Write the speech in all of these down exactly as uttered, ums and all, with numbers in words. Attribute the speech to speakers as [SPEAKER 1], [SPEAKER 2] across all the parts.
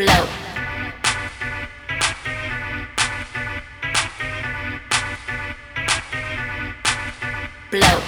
[SPEAKER 1] blow, blow.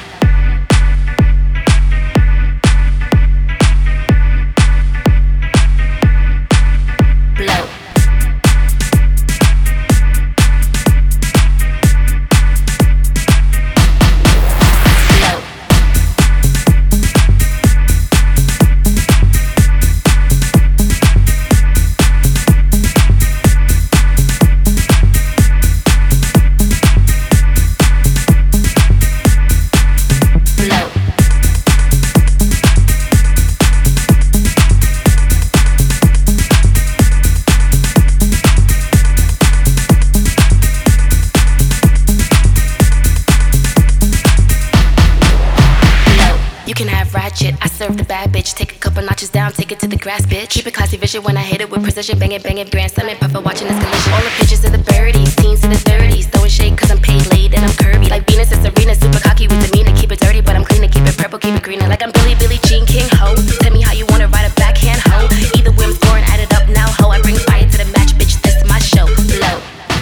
[SPEAKER 1] Ratchet, I serve the bad bitch. Take a couple notches down, take it to the grass, bitch. Keep it classy vision when I hit it with precision. Bang it, bang it, grand summit, puffer watching this collision. All the pictures of the birdies, teens in the thirties. Throwing shade cause I'm paid late and I'm curvy. Like Venus and Serena, super cocky with demeanor. Keep it dirty, but I'm clean to keep it purple, keep it greener. Like I'm Billy, Billie Jean King, ho. Tell me how you wanna ride a backhand, ho. Either way I'm scoring, add it up now, ho. I bring fire to the match, bitch, this is my show. Blow.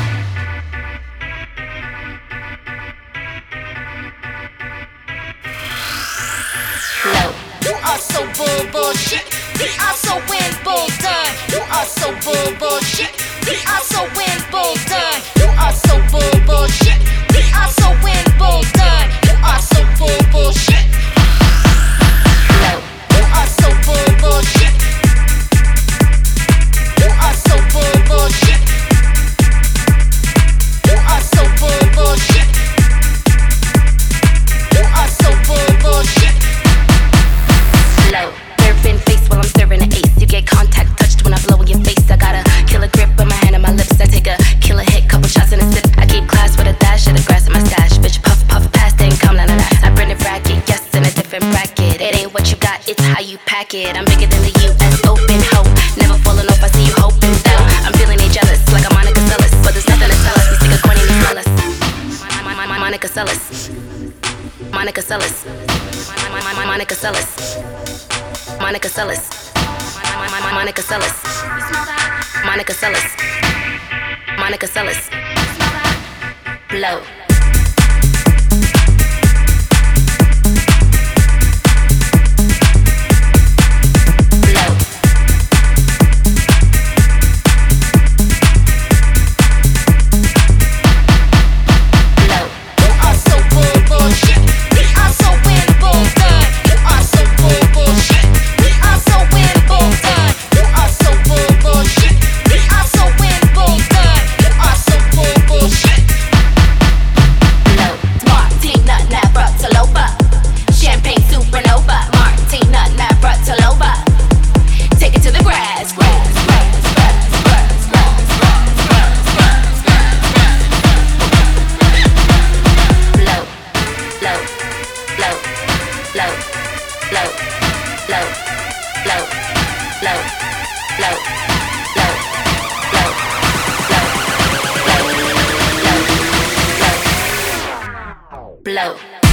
[SPEAKER 1] Blow.
[SPEAKER 2] You are so bull bullshit. We are so win bull done. You are so bull bullshit. We are so win bull done. You are so bull bullshit. We are so win bull done. You are so bull bullshit.
[SPEAKER 1] Blow.
[SPEAKER 2] You are so bull bullshit. You are so bull bullshit. You are so bull bullshit. You are so bull bullshit.
[SPEAKER 1] Blow. Nerve face while I'm serving an ace. You get contact touched when I blow in your face. I got a killer grip on my hand and my lips. I take a killer hit, couple shots in a sip. I keep class with a dash of the grass in my stash. Bitch, puff, puff, pass, then come, na na na. I bring it racket, yes, in a different bracket. It ain't what you got, it's how you pack it. I'm bigger than the U S Open, ho. Never falling off, I see you hoping though. I'm feeling they jealous, like I'm Monica Seles. But there's nothing to tell us, we stick a coin in the smell us. Monica Seles. Monica Seles. Monica Seles. Monica Seles. Monica Seles. Monica Seles. Monica Seles. Blow. Blow.